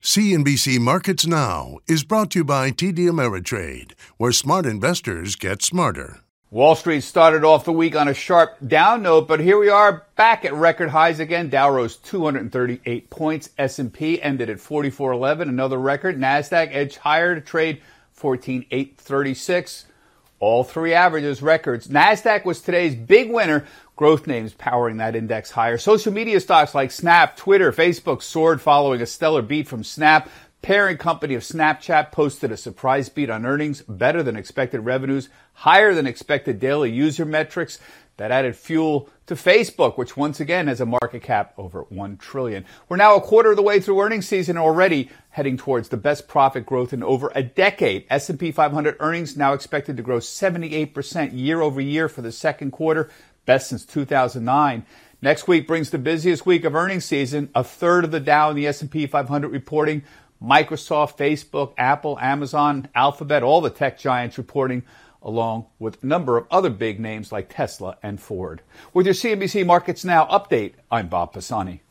CNBC Markets Now is brought to you by TD Ameritrade, where smart investors get smarter. Wall Street started off the week on a sharp down note, but here we are back at record highs again. Dow rose 238 points. S&P ended at 4411, another record. NASDAQ edged higher to trade 14,836. All three averages records. NASDAQ was today's big winner. Growth names powering that index higher. Social media stocks like Snap, Twitter, Facebook soared following a stellar beat from Snap. Parent company of Snapchat posted a surprise beat on earnings, better than expected revenues, higher than expected daily user metrics. That added fuel to Facebook, which once again has a market cap over $1 trillion. We're now a quarter of the way through earnings season already, heading towards the best profit growth in over a decade. S&P 500 earnings now expected to grow 78% year over year for the second quarter, best since 2009. Next week brings the busiest week of earnings season. A third of the Dow and the S&P 500 reporting. Microsoft, Facebook, Apple, Amazon, Alphabet, all the tech giants reporting, along with a number of other big names like Tesla and Ford. With your CNBC Markets Now update, I'm Bob Pisani.